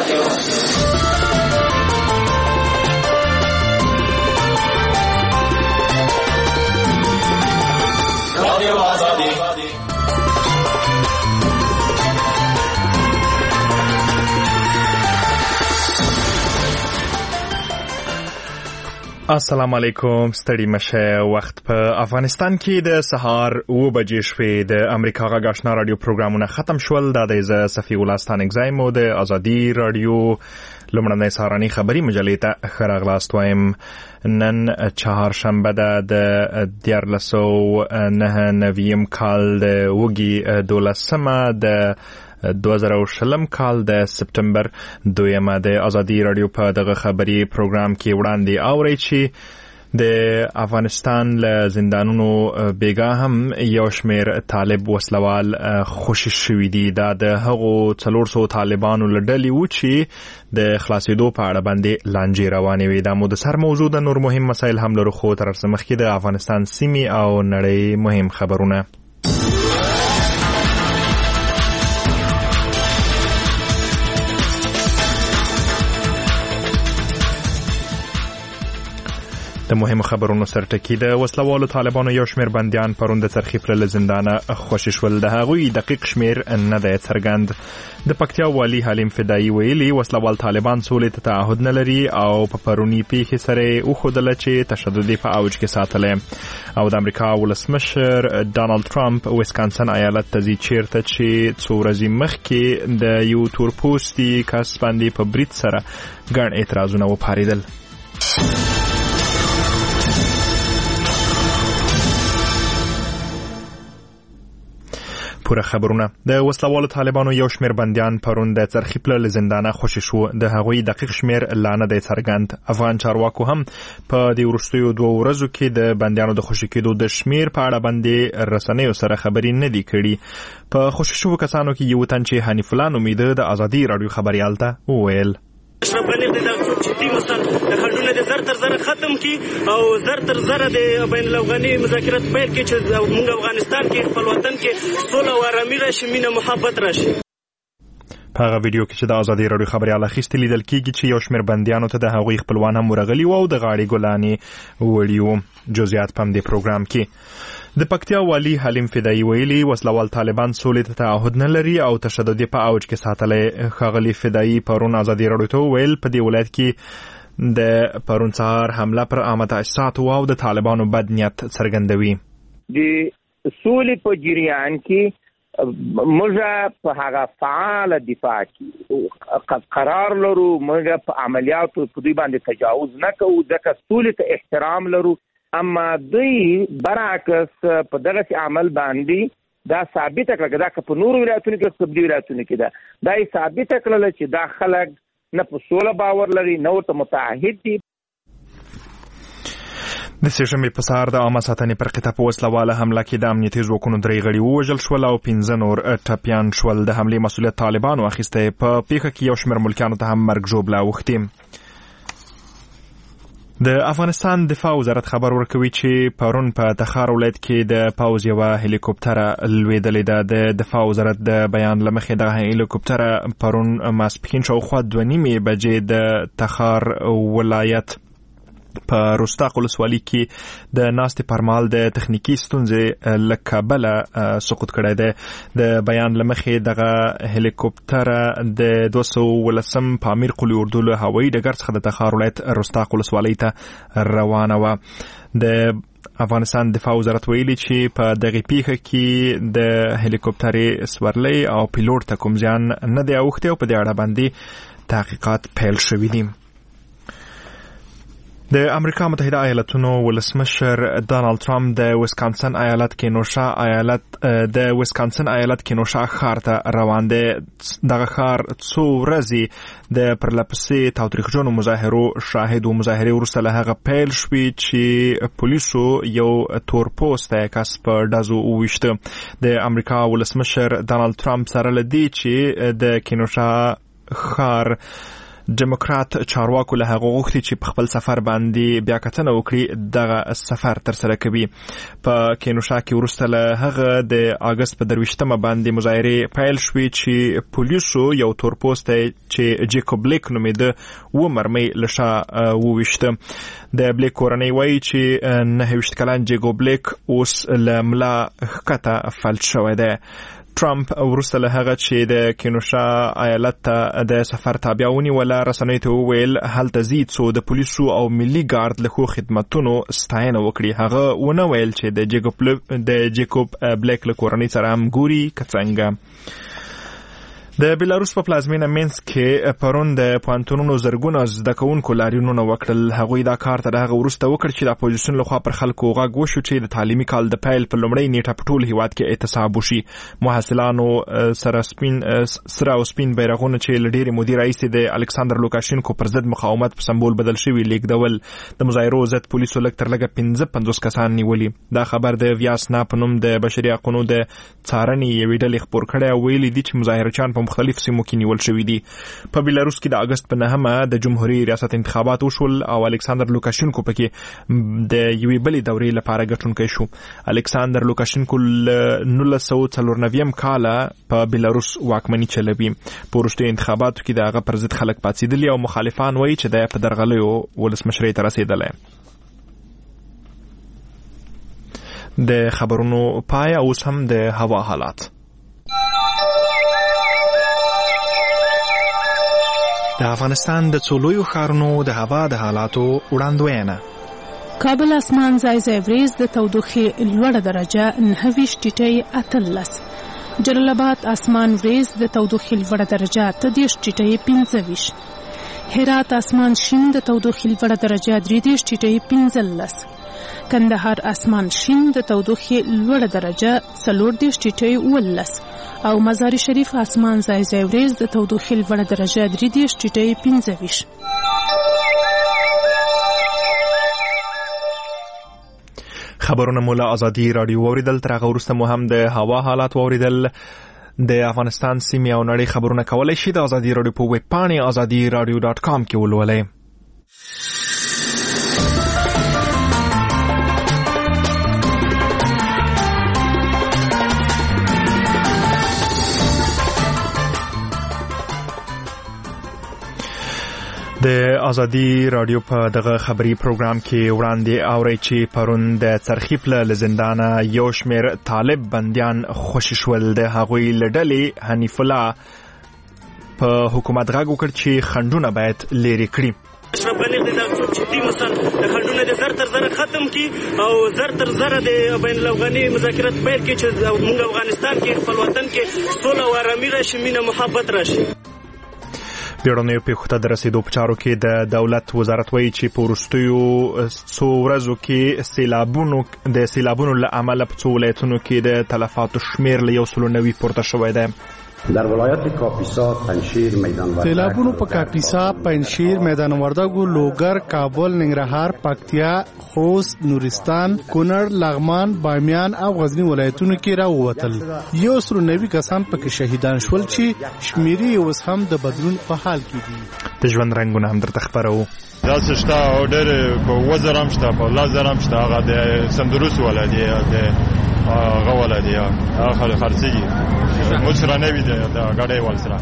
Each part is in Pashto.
السلام علیکم. ستړي مشه. وخت په افغانستان کې د سهار 9 بجې شوې. د امریکا غږ آشنا رادیو پروګرامونه ختم شول. دا د صفی الله ستانګزای مو د ازادي رادیو لومړنۍ سهارنۍ خبري مجلې ته ښه راغلاست وایم. نن چهارشنبه ده د 1499 کال د وږي 12مه د 2020 کال د سپتمبر 2 د ازادي رادیو په دغه خبري پروګرام کې وړاندې اوري چې د افغانستان له زندانونو بیګا هم یو شمیر طالب وسلوال خوشی شوي دي. دا د هغو 400 طالبانو له ډلې و چې د خلاصېدو په اړه باندې لانجې روانې وي. دا مو د سر موضوع د نور مهم مسایل هم لرو، خو تر څه مخکې د افغانستان سیمې او نړۍ مهم خبرونه. د مهمو خبرونو سرټکی د وسلوالو طالبانو یو شمیر بندیان پرون د ترخیف له زندانه خوشی شول. د هغوی دقیق شمیر نه دی څرګند. د پکتیا والی حلیم فدایی ویلي وسلوال طالبان سولې ته تعهد نه لري او په پرونی پیښې سره وښودله چې تشدد په اوج کې ساتلی. او د امریکا ولسمشر ډانلډ ټرمپ ویسکانسن ایالت ته ځي چیرته چې څو ورځې مخکې د یو تورپوستي کس باندې په برید سره ګڼ اعتراضونه وپارېدل. پوره خبرونه. د وسلوالو طالبانو یو شمیر بندیان پرون د ترخیف له زندانه خوشی شو. د هغوی دقیق شمیر لا نه دی څرګند. افغان چارواکو هم په دې وروستیو 2 ورځو کې د بندیانو د خوشی کېدو د شمیر په اړه باندې رسنیو سره خبري نه دي کړي. په خوشی شوو کسانو کې یو تن چې حنیف الله نومیده د ازادي رادیو خبريال ته وویل اشرف غنی د چټي مثال د خلډونه د زر تر زر ختم کی او زر تر زر د بین الافغاني مذاکرات پیل کی چې موږ افغانستان کې خپل وطن کې صلح او آرامي راشي، مینه محبت راشي. په هغه ویډیو کې چې د ازادي رادیو خبريال اخیستل لیدل کېږي چې یو شمیر بندیانو ته د هغوی خپلوان هم ورغلي وو او د غاړې ګلانې وړي. جزئیات په دې پروګرام کې. د پکتیا والی حلیم فدایی ویلي وسلوال طالبان سولې ته تعهد نه لري او تشدد په اوج کې ساتلی. ښاغلي فدایی پرون ازادي رادیو ته ویل په دې ولایت کې د پرون سهار حمله پر عامه تاسیساتو او د طالبانو بد نیت څرګندوي. د سولې په جریان کې موږ په هغه فعال دفاع کې قرار لرو. موږ په عملیاتو په دوی باندې تجاوز نه کوو ځکه سولې ته احترام لرو. اما دوی برعکس په دغه عمل باندې دا ثابت کړل دا که په نور ولایتونو کې په دې ولایتونو کې دا ثابت کړل چې دا خلک نه په سوله باور لري نه ورته متعهد دي. د سشنبې په سهار د عامه ساتنې پر قطه په وسلواله حمله کې د امنیتي ځواکونو 3 غړي ووژل شول او 15 نور ټپیان شول. د حملې مسؤلیت طالبانو اخیسته. په پیښه کې یو شمېر ملکیانو ته هم مرګ ژوبله اوښتې. د افغانستان دفاع وزارت خبر ورکوي چې پرون په تخار ولایت کې د پاوز یو هلیکوپټر لویدلې ده. د دفاع وزارت د بیان لمخې د هلیکوپټر پرون ماسپښین شاوخوا 2:30 بجې د تخار ولایت په رستاق ولسوالۍ کې د ناستې پرمهال د تخنیکی ستونزې له کبله سقوط کړی دی. د بیان لمخې دغه هلیکوپټر د 210 پامیر قلی اردو له هوایي ډګر څخه د تخار ولایت رستاق ولسوالۍ ته روانه وه. د افغانستان دفاع وزارت ویلي چې په دغه پیښه کې د هلیکوپټر سورلۍ او پیلوټ ته کوم زیان نه دی اوښتی او په دې اړه باندې تحقیقات پیل شوي دي. د امریکا متحده ایالاتونو ولسمشر ډانلډ ټرمپ د ویسکانسن ایالت کینوشا ښار ته روان دی. دغه ښار څو ورځې د پرلپسې تاوتریخجنو مظاهرو شاهد و. مظاهرې وروسته له هغه پیل شوې چې پولیسو یو تورپوستی کس په ډزو وویشته. د امریکا ولسمشر ډانلډ ټرمپ سره له دې چې د کینوشا ښار ډیموکرات چارواکو له هغه غوښتي چې په خپل سفر باندې بیا کتنه وکړي دغه سفر تر سره کوي. په کینوشا کې وروسته له هغه د اگست په 23مه باندې مظاهرې پیل شوې چې پولیسو یو تورپوستی چې جیکوب بلیک نومېده و مرمۍ له شا وویشته. د بلیک کورنۍ وایي چې 29 کلن جیکوب بلیک اوس له ملا ښکته فلج شوی دی. ټرمپ وروسته له هغه چې د کینوشا ایالت ته د سفر تابع ونیوله رسنیو ته وویل هلته ځي څو د پولیسو او ملي ګارد له ښو خدمتونو ستاینه وکړي. هغه ونه ویل چې د جیکوب بلیک له کورنۍ سره هم ګوري که څنګه. د بیلاروس په پلازمینه مینسک کې پرون د پوهنتونونو زرګونه زده کوونکو لاریونونه وکړل. هغوی دا کار تر هغه وروسته وکړ چې د اپوزیسیون لخوا پر خلکو غږ وشو چې د تعلیمي کال د پیل په لومړۍ نیټه په ټول هیواد کې اعتصاب وشي. محصلانو سره او سپین بیرغونه چې له ډېرې مودې راهیسې د الکساندر لوکاشینکو پر ضد مقاومت په سمبول بدل شوي لیږدول. د مظاهرو ضد پولیسو لږ تر لږه 55 کسان نیولي. دا خبر د ویاسنا په نوم د بشري حقونو د څارنې یوې ډلې خپور کړی او ویلي دي چې مظاهرچیان په مختلف سیمو کې نیول شوي دي. په بیلاروس کې د اگست په 9مه د جمهوریت ریاست انتخابات وشول او الکساندر لوکاشینکو پکې د یوې بلې دورې لپاره ګټونکی شو. الکساندر لوکاشینکو 1994 کاله په بیلاروس واکمني چلوي. په وروستیو انتخاباتو کې د هغه پر ضد خلک پاڅېدلي او مخالفان وایي چې د په درغلیو ولسمشرۍ ته رسېدلی. د خبرونو پای اوس هم د هوا حالات. د افغانستان د څو لویو ښارونو د هوا د حالاتو وړاندوینه. کابل اسمان ځای ځای وریځ د تودوخې لوړه درجه 29.18. جلال آباد اسمان وریځ د تودوخې لوړه درجه 30.25. هرات اسمان شین د تودوخې لوړه درجه 30.15. کندهار اسمان شین د تودوخې لوړه درجه 40.18 او مزار شریف اسمان ځای ځای وریځ د تودوخې لوړه درجه 3.15. خبرونه مو له ازادي رادیو اوریدل. تر هغه وروسته مو هم د هوا حالات اوریدل. د افغانستان سیمې او نړۍ خبرونه کولی شي د ازادي رادیو په ویب پاڼې azadiradio.com کې ولولئ. د ازادي رادیو په دغه خبري پروګرام کې وړاندې اورئ چې پرون د څرخیپ له زندانه یو شمېر طالب بندیان خوشي شول. د هغوی له ډلې حنیف الله په حکومت غږ وکړ چې خنډونه باید لرې کړي. اشرف غنی د څوک چې دی مثلا د خنډونه د زر تر زره ختم کی او زر تر زره د بین الافغاني مذاکرات پیل کې چې موږ افغانستان کې خپل وطن کې سوله او آرامي راشي، مینه محبت راشي. بیړنیو پیښو ته د رسیدو په چارو کې د دولت وزارت وایي چې په وروستیو څو ورځو کې د سیلابونو له امله په څو ولایتونو کې د تلفاتو شمېر له 190 پورته شوی دی. در ولایت کاپیسا، پنجشیر، میدان وردګ، سیلابونو په کاپیسا، پنجشیر، میدان وردګ، لوګر، کابل، ننګرهار، پکتیا، خوست، نورستان، کونړ، لغمان، بامیان او غزنی ولایتونو کې راووتل. 190 کسان پکې شهیدان شول چې شمیرې اوس هم د بدلون په حال کې دي. د ژوند رنګونه هم درته خبرو. دا څه شته او ډېر په وزر هم شته، په لازر هم شته. هغه د سندروس ولادي هغه ولادي هغه خرڅېږي موږ سره نه وي د ګاډۍ وال سره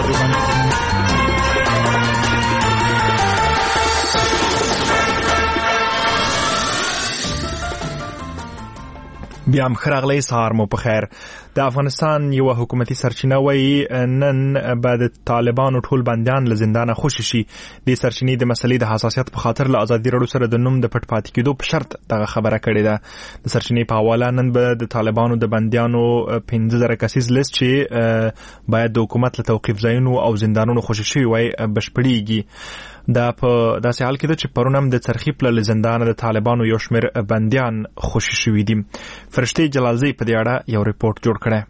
بیا هم ښه راغلی. سهار مو په خیر. د افغانستان یو حکومتي سرچینه وایي نن به د طالبانو ټول بندیان له زندانه خوشي شي. د سرچینې د مسلې د حساسیت په خاطر له ازادي راډیو سره د نوم د پټ پاتې کېدو په شرط دغه خبره کړې ده. د سرچینې په حواله نن به د طالبانو د بندیانو 15,000 کسیز لیست چې باید د حکومت له توقیف ځایونو او زندانونو خوشي شوي وای بشپړېږي. دا په داسې حال کې ده چې پرون هم د څرخیپ له زندانه د طالبانو یو شمېر بندیان خوشي شوي دي. فرشتې جلالزی په دې اړه یو ریپورت جوړ کړی.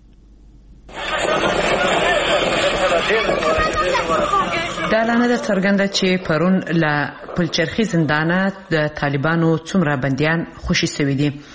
دا لانه د څرګنده چې پرون له پلچرخي زندانه د طالبانو څومره بندیان خوشي شوي دي.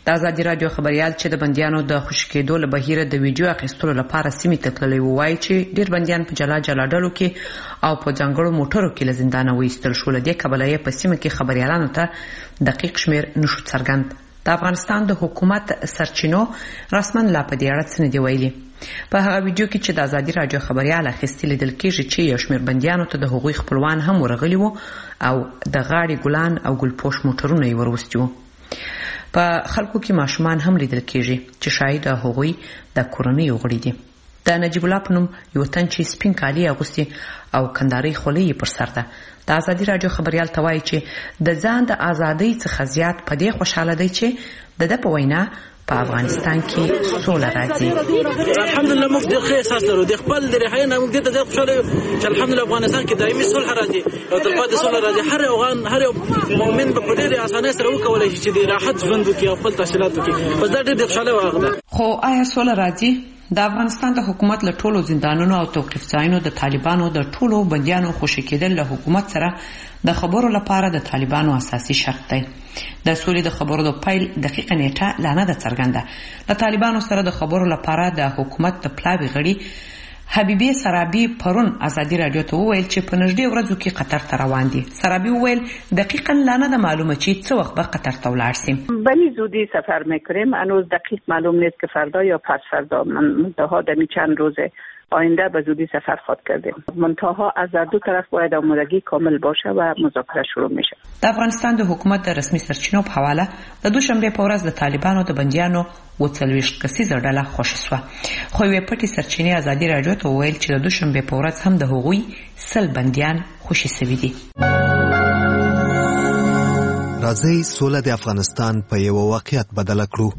د ازادي راډیو خبريال چې د بندیانو د خوشي کېدو له بهیره د ویډیو اخیستلو لپاره سیمې ته تللی وایي چې ډیر بندیان په جلا جلا ډلو کې او په ځانګړو موټرو کې له زندانه وایستل شول. د کبلې په سیمه کې خبريالانو ته دقیق شمیر نشو څرګند. د افغانستان د حکومت سرچینو رسمن لا په دې اړه څه نه دی ویلي. په هغه ویډیو کې چې د ازادي راډیو خبريال اخیستل لیدل کېږي چې یو شمیر بندیانو ته د هغوی خپلوان هم ورغلي وو او د غاړې ګلان او ګلپوش موټرونه یې وروستي وو. په خلکو کې ماشومان هم لیدل کېږي چې شاید هغوی د کورنۍ غړي دي. د نجیب الله په نوم یو تن چې سپین کالي اغوستي او کنداري خولۍ پر سر ده د ازادي راډیو خبريال ته وایي چې د ځان د ازادۍ څخه زیات په دې خوشاله دی چې د په وینا په افغانستان کې سوله راځي. الحمدلله موږ د ښه احساس لرو د خپل د رهایی نه موږ ته ډېر خوشاله یو چې الحمدلله افغانستان کې دایمي صلح راځي او تلپاتې صلح راځي. هر افغان هر مؤمن په ډېرې اسانۍ سره وکولای شي چې د راحت ژوند وکړي او خپل تحصیلات وکړي. بس دا ډېر خوشاله واغده. خو آیا سوله راځي؟ د افغانستان د حکومت له ټولو زندانونو او توقيف ځایونو د طالبانو د ټولو بنديانو خوشي کېدل له حکومت سره د خبرو لپاره د طالبانو اساسي شرط دی. د سولې د خبرو د پیل دقیقه نیټه لا نه ده څرګنده. د طالبانو سره د خبرو لپاره د حکومت د پلاوي غړي حبیبی سرابی پرون ازادي راډیو ته وویل چې په نږدې ورځو کې قطر ته روان دي. سرابی وویل دقیقاً لا نه ده معلومه چې څه وخت به قطر ته ولاړ شیم. بلی زودی سفر میکنیم. هنوز دقیق معلوم نیست که فردا یا پس فردا، منتها در چند روز آینده به زودی سفر خواهد کردیم. منتها از دو طرف باید آمادگی کامل باشه و مذاکره شروع میشه. د افغانستان د حکومت د رسمي سرچینو په حواله د دوشنبه په ورځ د طالبانو د بندیانو وڅلويشت کسیزه ډله خوشی شوه. خو یو پټي سرچینې ازادي راډیو ته ویل چې د دوشنبه په ورځ هم د هغوی 100 بندیان خوشی شوي دي. راځي سوله د افغانستان په یو واقعیت بدل کړو.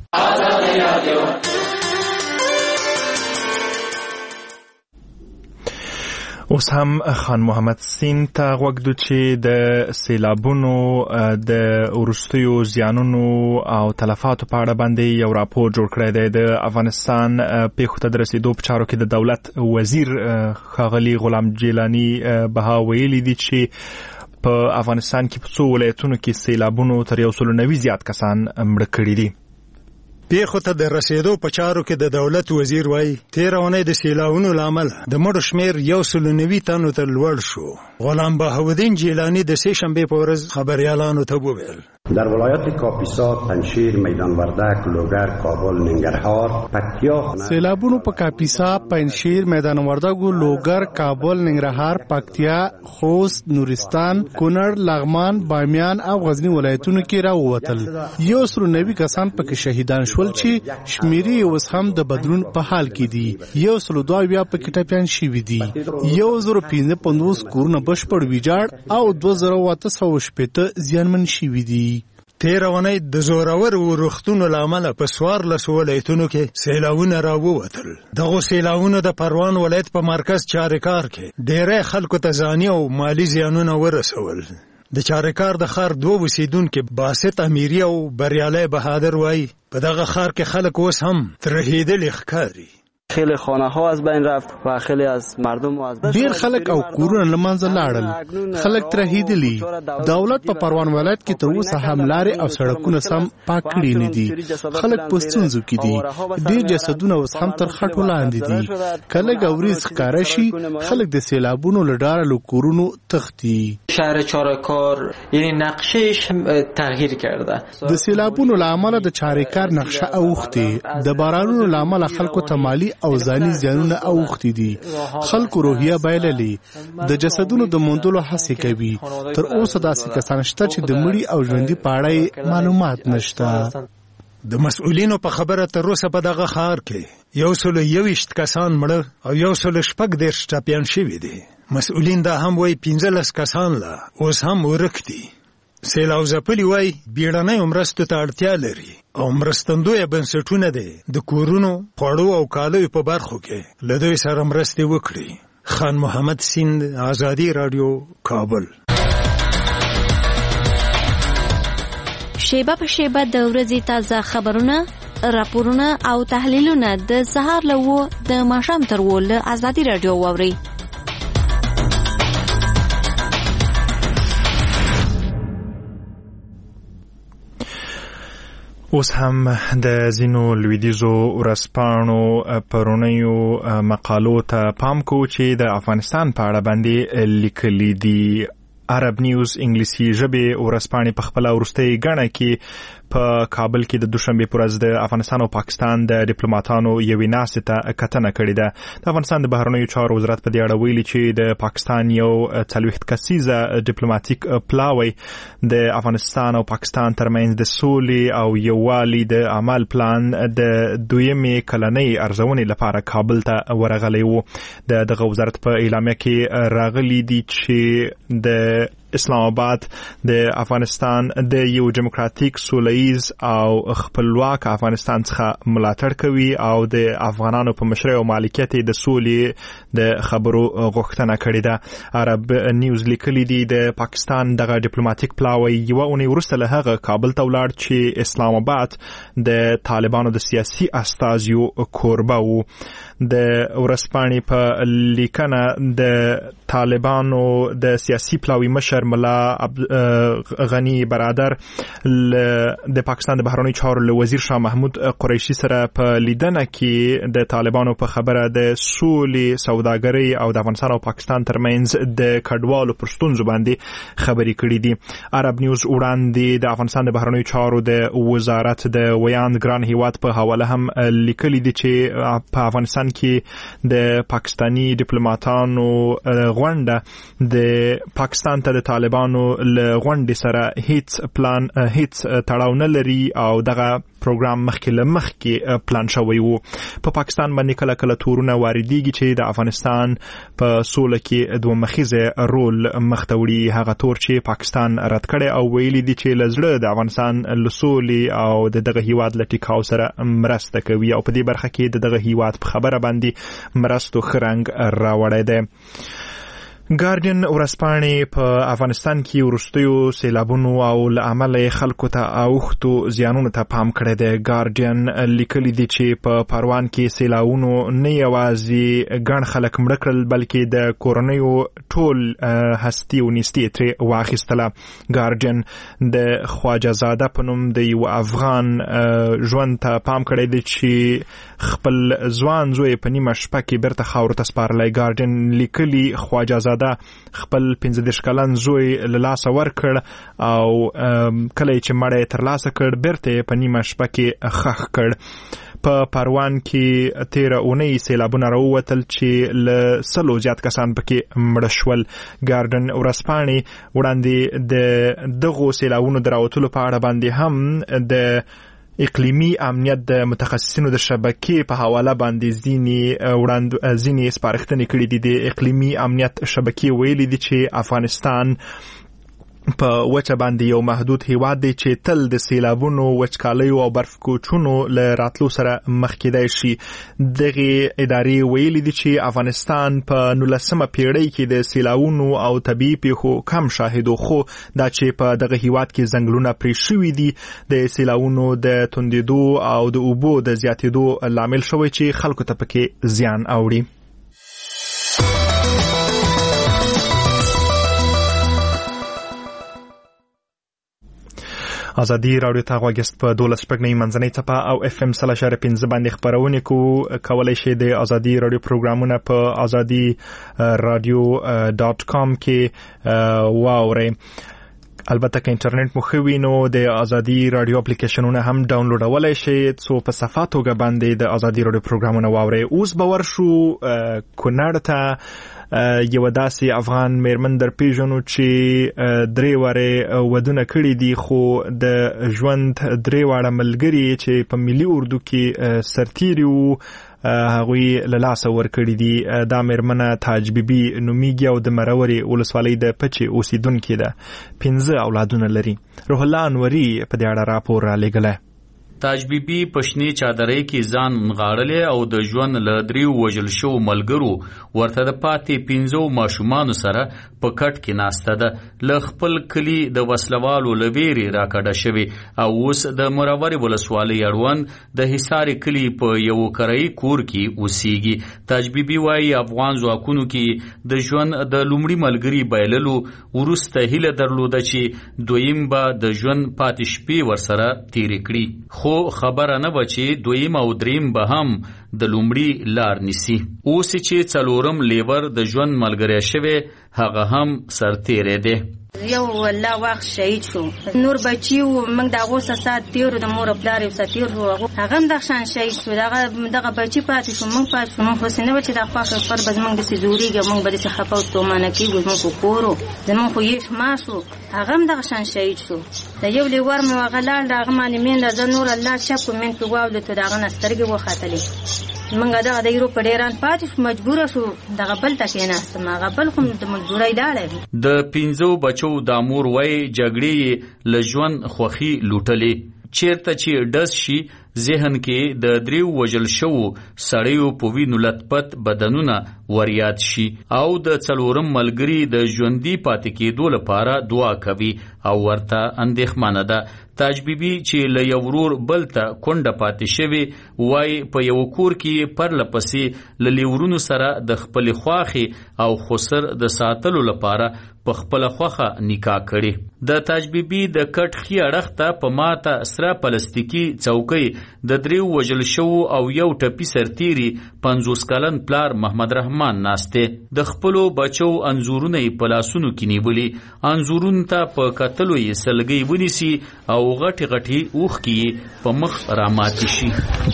اوس هم خان محمد سین ته غوږدو چې د سیلابونو د وروستیو زیانونو او تلفاتو په اړه باندې یو راپور جوړ کړی دی. د افغانستان پیښو ته د رسیدو په چارو کې د دولت وزیر ښاغلي غلام جیلانی بها ویلي دي چې په افغانستان کې په څو ولایتونو کې سیلابونو تر 190 زیات کسان مړه کړي دي. پیښو ته د رسیدو په چارو کې د دولت وزیر وایي تېره اونۍ د سیلاونو له امله د مړو شمېر 190 تنو ته لوړ شو. غلام بهاودین جیلانی د سه شنبې په ورځ خبریالانو ته وویل در ولایت کاپیسا، پنجشیر، میدان وردک، لوگر، کابل، ننگرهار، پکتیا سیلابونو په کاپیسا، پنجشیر، میدان وردک، لوگر، کابل، ننگرهار، پکتیا، خوست، نورستان، کونړ، لغمان، بامیان او غزنی ولایتونو کې راووتل. 190 کسان پکې شهیدان شول چې شمیرې اوس هم د بدلون په حال کې دي. 102 بیا پکې ټپيان شوي دي. 1055 کورونه بشپړ ویجاړ او 2880 زیانمن شوي دي. تېره اونۍ د زورور ورښتونو له امله په 14 ولایتونو کې سیلاونه راووتل. دغو سیلاونو د پروان ولایت په مرکز چارکار کې ډېری خلکو ته ځاني او مالي زیانونه ورسول. د چارکار د ښار 2 اوسیدونکي باسط امیری او بریالی بهادر وایي په دغه ښار کې خلک اوس هم ترهېدلي ښکاري. خیلی خانه ها از بین رفت و خیلی از مردم و از ډیر خلک او کورونه لمنځه لاړل. خلک ترهېدلي. دولت په پروان ولایت کې تر اوسه هم لارې او سړکونه سم پاک کړي نه دي. خلک په ستونزو کې دي. ډیر جسدونه اوس هم تر خټو لاندې دي. کله ګوريز ښکاره شي خلک د سیلابونو له ډاره له کورونو تښتي. شهر چارکار یعنی نقشهش تغییر کرده. د سیلابونو له امله د چارکار نقشه اوختې. د بارانونو له امله خلکو ته مالي او ځاني زیانونه اوختي دي. خلکو روحیه بایللې. د جسدونو د موندلو هڅې کوي. تر اوسه داسې کسان شته چې د مړي او ژوندي په اړه معلومات نشته. د مسؤلینو په خبره تر اوسه په دغه ښار کې 121 کسان مړه او 116 ټپيان شوي دي. مسؤلین دا هم وایي 15 کسان لا اوس هم ورک دي. سیلاو ځپلي وایي بیړنیو مرستو ته اړتیا لري او مرستندویه بنسټونه دي د کورونو، خوړو او کالیو په برخو کې له دوی سره مرستې وکړي. خان محمد سیند، ازادي راډیو، کابل. شیبه په شیبه د ورځې تازه خبرونه، راپورونه او تحلیلونه د سهار له د ماښام تر له ازادي راډیو واورئ. اوس هم د ځینو لویدیځو ورځپاڼو پرونیو مقالو ته پام کوو چې د افغانستان په اړه باندې لیکلي دي. عرب نیوز انګلیسي ژبې ورځپاڼې په خپله وروستۍ ګڼه کې په کابل کې د دوشنبې په ورځ د افغانستان او پاکستان د ډیپلوماټانو یوې ناستې ته کتنه کړې ده. د افغانستان د بهرنیو چارو وزارت په دې اړه ویلي چې د پاکستان یو 40 کسیزه ډیپلوماټیک پلاوی د افغانستان او پاکستان ترمنځ د سولې او یووالي د عمل پلان د دویمې کلنۍ ارزونې لپاره کابل ته ورغلی و. دغه وزارت په اعلامیه کې راغلی دي چې د اسلام آباد د افغانستان د یو ډیموکراتیک سولهییز او خپلواک افغانستان څخه ملاتړ کوي او د افغانانو په مشرۍ او مالکیت د سولې د خبرو غوښتنه کړې ده. عرب نیوز لیکلي دي د پاکستان دغه ډیپلوماټیک پلاوی یوه اونۍ وروسته له هغه کابل ته ولاړ چې اسلام آباد د طالبانو د سیاسي استازیو کوربه و. د ورځپاڼې په لیکنه د طالبانو د سیاسي پلاوی مشر ملا غنی برادر د پاکستان د بهرنیو چارو له وزیر شاه محمود قریشي سره په لیدنه کې د طالبانو په خبره د سولې سوداګرۍ او د افغانستان او پاکستان ترمنځ د کډوالو پر ستونزو باندې خبرې کړې دي. عرب نیوز وړاندې د افغانستان د بهرنیو چارو د وزارت د ویاند ګران هیواد په حواله هم لیکلي دي چې په افغانستان کې د پاکستانی ډیپلوماټانو غونډه د پاکستان ته د طالبانو له غونډې سره هیڅ تړاو نه لري او دغه پروګرام مخکې پلان شوی وو. په پاکستان باندې کله کله تورونه واردېږي چې د افغانستان په سوله کې دوه مخیزه رول مخته وړي. هغه تور چې پاکستان رد کړي او ویلي دي چې له زړه د افغانستان له سولې او دغه هیواد له ټیکاو سره مرسته کوي او په دې برخه کې دغه هیواد په خبره باندې مرستو ښه رنګ راوړی دی. ګارډین ورځپاڼې په افغانستان کې وروستیو سیلابونو او له امله خلکو ته اوښتو زیانونو ته پام کړی دی. ګارډین لیکلي دي چې په پروان کې سیلابونو نه یوازې ګڼ خلک مړه کړل بلکې د کورنیو ټول هستي او نیستي ترې واخیستله. ګارډین د خواجه زاده په نوم د یو افغان ژوند ته پام کړی دی چې خپل ځوان زوی په نیمه شپه کې بیرته خاورو ته سپارلی. ګارډین لیکلي خواجه زاده خپل 15 کلن زوی له لاسه ورکړ او کله چې مړی یې ترلاسه کړ بیرته په نیمه شپه کې ښخ کړ. په پروان کې 13 اونۍ سیلابونه راووتل چې له 100 زیات کسان پکې مړه شول. ګارډن ورځپاڼې وړاندې د دغو سیلابونو د راوتلو په اړه باندې هم د اقلیمی امنیت د متخصصینو د شبکې په حواله باندې ځینې سپارښتنې کړې دي. د اقلیمی امنیت شبکې ویلي دي چې افغانستان په وچه باندې یو محدود هیواد دی چې تل د سیلابونو، وچکالیو او برف کوچونو له راتلو سره مخ کېدای شي. دغه ادارې ویلي دي چې افغانستان په 19مه پیړۍ کې د سیلابونو او طبیعي پیښو کم شاهدو، خو دا چې په دغه هیواد کې ځنګلونه پرې شوي دي د سیلابونو د توندېدو او د اوبو د زیاتېدو لامل شوی چې خلکو ته پکې زیان اوړي. ازادي رادیو ته غوږیست په 12 شپږنۍ منځنۍ څپه او FM 3.5 باندې خبرونه کولای شئ. د ازادي رادیو پروګرامونه په azadi.radio.com کې واورئ. البته که انټرنیټ مو ښه وي نو د ازادي رادیو اپلیکیشنونه هم ډاونلوډولای شئ څو په صفه توګه باندې د ازادي رادیو پروګرامونه واورئ. اوس به ورشو کونړ ته. یو داسې افغان میرمن در پیژنو چې 3 واره ودونه کړي دي، خو د ژوند 3 واړه ملګري چې په ملي اردو کې سرتیري وو هغوی له لاسه ورکړي دي. دا میرمنه تاج بیبي نومیږي او د مرورې ولسوالۍ د پچې اوسیدونکې ده. 15 اولادونه لري. روح الله انوري په دې اړه راپور رالیږلی. تاج بیبي پښنی چادرې کې ځان نغاړلې او د ژوند له 3 وژل شو ملګرو ورته د پاتې 15 ماشومان سره په کټ کې ناسته ده. له خپل کلی د وسلوالو لویری راکړه شوی او اوس د مرورې ولسوالۍ اړوند د حصار کلی په یو کرایي کور کې اوسېږي. تاج بیبي وايي افغان ځواکونو کې د ژوند د لومړي ملګري بایللو ورسته هیله درلوده چې دویم به د ژوند پاتې شپې ورسره تیرې کړي، خو خو خبره نه به چې دویم او دریم به هم د لومړي لار نیسي. اوس چې څلورم لیور د ژوند ملګری شوی هغه هم سرتیری دی. یو والله وخت شهید شو، نور بچي وو، موږ د هغو څه سات تېرو، د مور پلار یو څه تېر شو، هغه هم دغه شان شهید شو، دغه بچي پاتې شو، موږ پاتې شو. موږ خو نه وه چې دا خوښه پر به زموږ داسې زورېږي، موږ به داسې خفه او ستومانه کېږو، زموږ خو کور و، زموږ خو یې ما شو، هغه هم دغه شان شهید شو. د یو لیور مې هغه لاړ، د هغه باندې مینده زه نور الله چپ کړو، مین پې واولېدو، د هغه نه سترګې وختلې. موږ دغه د ایرو په ډیران پاتې شو، مجبوره شو دغه بل ته کېناستم، هغه بل خو د مزدورۍ لاړی. د 5 بچو د مور وای جګړې له ژوند خوښي لوټلې. چیرته چې ډز شي ذهن کې د 3 وژل شوو سړیو په وینو لتپت بدنونه وریاد شي او د څلورم ملګري د ژوندي پاتې کېدو لپاره دعا کوي او ورته اندېښمنه ده. تاج بیبي چې له یو ورور بل ته کونډه پاتې شوې وای په یو کور کې پرله پسې له لیورونو سره د خپلې خواښې او خسر د ساتلو لپاره په خپله خوښه نکاح کړې. د تاج بیبي د کټ ښي اړخ ته په ماته سره پلاستیکي څوکۍ د 3 وژل شوو او یو ټپي سرتیري 50 کلن پلار محمد رحمان ناسته. د خپلو بچو انځورونه یې په لاسونو کې نیولي، انځورونو ته په کتلو یې سلګۍ ونیسي او غټي غټي اوښکې په مخ راماتې شي.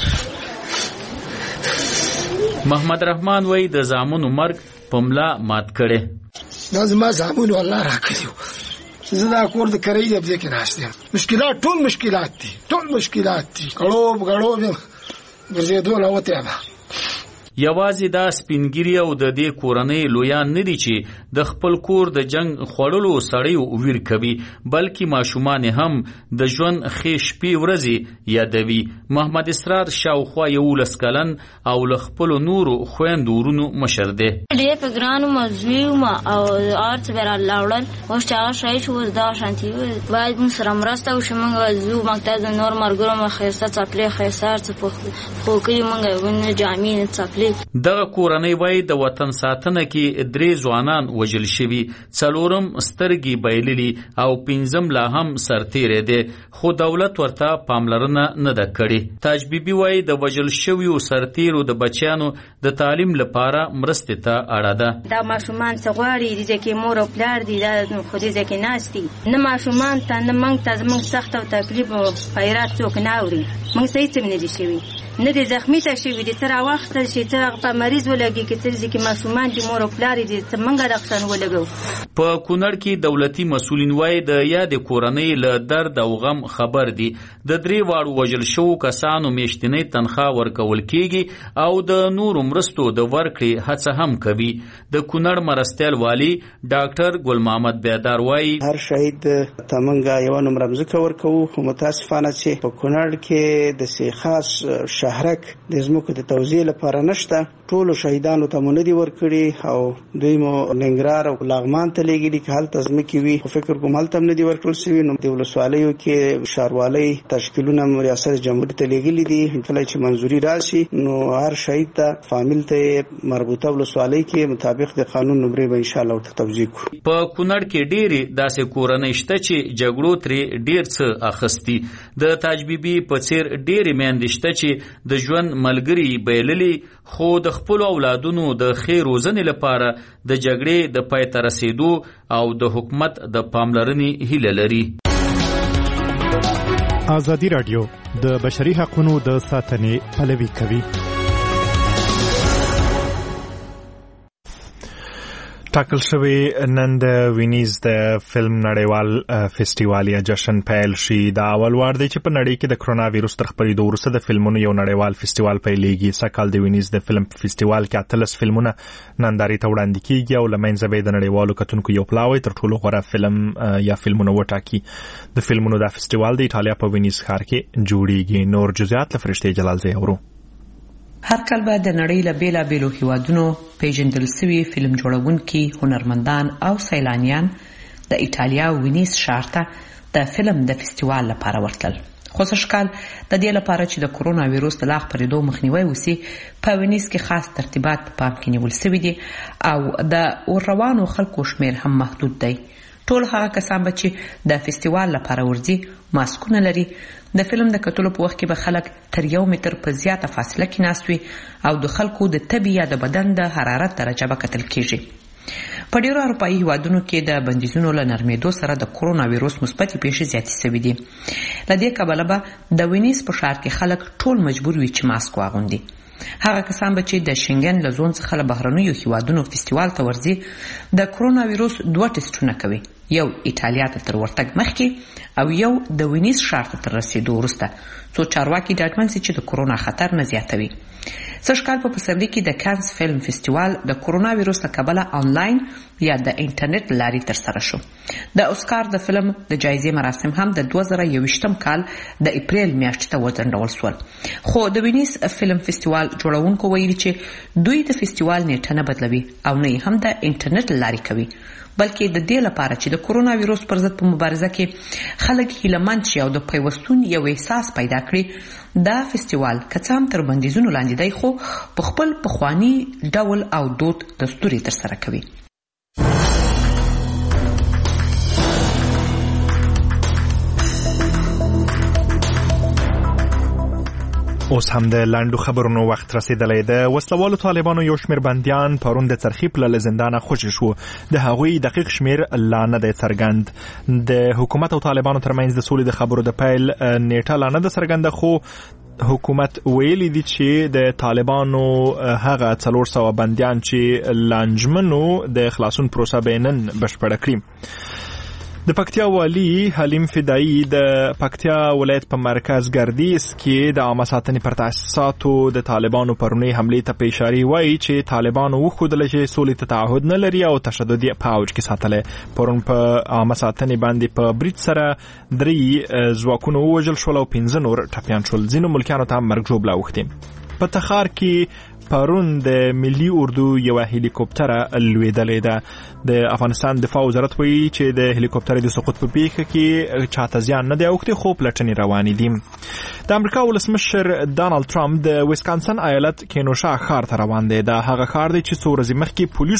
محمد رحمان وای د زامنو مرګ په ملا مات کړي. دا زما زامنو الله راکړي، زه دا کور د کرۍ د بځې کې ناست یم. مشکلات ټول مشکلات دي، ټول مشکلات دي، غړوب ګرځېدو له وتې ده. یوازې دا سپینګیری او د دې کورنۍ لویان نه دي چې د خپل کور د جنگ خوړلو سړیو ویر کوي، بلکې ماشومان هم د ژوند ښې شپې ورځې یادوي. محمد اسرار شاوخوا 11 کلن او له خپلو نورو خویندو ورونو مشر دی. ډېر په ګرانو موضوع وم او ارڅ به راوړل، اوس چې هغه شهید شو، اوس دغه شانتي باید موږ سره مرسته وشي. موږ ځو مکتب، د نور ملګرو مو ښایسته څپلۍ، ښایسته هر څه په کلي موږ نه جامې نه څپلۍ. دغه کورنۍ وای د وطن ساتنه کې 3 ځوانان وژل شوي، 4 سترګې بایللي او 5 لا هم سرتیری دی، خو دولت ورته پاملرنه نه ده کړې. تاج بیبي وای د وژل شویو سرتیرو د بچیانو د تعلیم لپاره مرستې ته اړه ده. دا ماشومان څه غواړي، دې ځکه مور او پلار دي، دا خو دې ځکه ناست دي، نه ماشومان ته نه موږ ته زموږ سخت او تکلیف او خیرات څوک نه اوري. موږ څه هېڅ نه دي شوي، نه دي زخمی ته شوي دي، ته راواخیستل شي، ته په مریض ولګي کې څه ځکه ماشومان دي، مور او پلار دي، څه موږ دغسان ولګو. په کونړ کې دولتي مسؤلین وایي د یادې کورنۍ له درد او غم خبر دي. د 3 واړو وژل شوو کسانو میاشتنۍ تنخواه ورکول کېږي او د نورو مرستو د ورکړې هڅه هم کوي. د کونړ مرستیال والی ډاکټر ګل محمد بیدار وایي هر شهید ته موږ یوه نومره مځکه ورکوو، خو متاسفانه چې په کونړ کې داسې خاص شهرک د ځمکو د توزیع لپاره نشته. ټولو شهیدانو ته مو نه دي ورکړي او دوی مو ننګرهار او لغمان ته لېږلي، که هلته ځمکې وي خو فکر کوم هلته هم نه دي ورکړل شوي. نو د ولسوالیو کې ښاروالۍ تشکیلونه مو ریاست جمهوري ته لېږلي دي، کله چې منظوري راشي نو هر شهید ته فامیل ته مربوطه ولسوالۍ کې مطابق د قانون نمرې به انشاءالله ورته توزیع کړو. په کونړ کې ډېرې داسې کورنۍ شته چې جګړو ترې ډېر څه اخیستي. د تاج بیبي په څېر ډېرې میندې شته چې د ژوند ملګري بایللي، خو د خپلو اولادونو د ښې روزنې لپاره د جګړې د پای ته رسېدو او د حکومت د پاملرنې هیله لري. ازادي راډیو د بشري حقوقو د ساتنې پلوي کوي. ټاکل شوی نن د وینیز د فلم نړیوال فیسټیوال یا جشن پیل شي. دا اول وار دی چې په نړۍ کې د کرونا وایروس تر خپرېدو وروسته د فلمونو یو نړیوال فیسټیوال پیلېږي. سږکال د وینیز د فلم فیسټیوال کې 18 فلمونه نندارې ته وړاندې کېږي او له منځه به د نړیوالو کتونکو یو پلاوی تر ټولو غوره فلم یا فلمونه وټاکي. د فلمونو دا فیسټیوال د ایټالیا په وینیز ښار کې جوړېږي. نور جزئیات له فرشتې جلال زی اورو. هر کال به د نړۍ له بیلابیلو هیوادونو پیژندل شوي فلم جوړونکي، هنرمندان او سیلانیان د ایټالیا وینیز ښار ته د فلم د فیسټیوال لپاره ورتلل. خو سږکال د دې لپاره چې د کرونا وایروس د لا خپرېدو مخنیوی وشي په وینیز کې خاص ترتیبات په پام کې نیول شوي دي او د ورروانو خلکو شمیر هم محدود دی. ټول هغه کسان به چې د فستیوال لپاره ورځي ماسکونه لري. د فلم د کتلو په وخت کې به خلک تر 1 متر په زیاته فاصله کې ناست وي او د خلکو د تبي یا د بدن د حرارت درجه به کتل کیږي. په ډیرو اروپایي هیوادونو کې د بندیزونو له نرمېدو سره د کرونا ویروس مثبتې پیښې زیاتې شوې دي. له دې کبله به د وینیس په ښار کې خلک ټول مجبور وي چې ماسک واغوندي. هغه کسان به چې د شنګن له زون څخه له بهرنیو هیوادونو فستیوال ته ورځي د کرونا ویروس 2 ټسټونه کوي، یو ایټالیا ته تر ورتګ مخکې او یو د وینیس ښار ته تر رسیدو وروسته، څو چارواکي ډاډمن سي چې د کرونا خطر نه زیاتوي. سږ کال په پسرلي کې د کانز فلم فستیوال د کرونا ویروس له کبله آنلاین یا د انټرنیټ لارې ترسره شو. د اوسکار د فلم د جایزې مراسم هم د 2021 کال د اپریل میاشتې ته وځنډول شول. خو د وینیس فلم فستیوال جوړونکو ویلي چې دوی د فستیوال نیټه نه بدلوي او نه هم د انټرنیټ لارې کوي، بلکې د دې لپاره چې د کرونا ویروس پر ضد په مبارزه کې خلک هیلهمند شي او د پیوستون یو احساس پیدا کړي. دا فستیوال کڅام تر بندیزونو لاندې دی خو په خپل پخوانی ډول او دود دستوري ترسره کوي. اوس هم د لاندو خبرونو وخت رسیدلی دی. وسلوالو طالبانو یو شمیر بندیان پرون د څرخي پله له زندانه خوشي شو. د هغوی دقیق شمیر لا نه دی څرګند. د حکومت او طالبانو ترمنځ د سولې د خبرو د پیل نیټه لا نه ده څرګنده، خو حکومت ویلي دي چې د طالبانو هغه 400 بندیان چې لانجمنو د خلاصون پروسه به نن بشپړه کړي. د پکتیا والی حلیم فدایی د پکتیا ولایت په مرکز ګردیز کې د عامه ساتنې پر تاسیساتو د طالبانو پرونی حملې ته په اشاره وایي چې طالبانو وښودله چې سولې ته تعهد نه لري او تشدد یې په اوج کې ساتلی. پرون په عامه ساتنې باندې په برید سره 3 ځواکونه ووژل شول او 15 نور ټپیان شول. ځینو ملکیانو ته مرګ ژوبله اوښتې. په تخار کې پرون د ملي اردو یو هلیکوپټر لویدلې ده. د افغانستان دفاع وزارت وایي چې د هلیکوپټر د سقوط په پیښه کې چاته زیان نه دی اوښتی، خو پلټنې روانې دي. د امریکا ولسمشر ډانلډ ټرمپ د ویسکانسن ایالت کینوشا ښار ته روان دی. دا هغه ښار دی چې څو ورځې مخکې پولیسو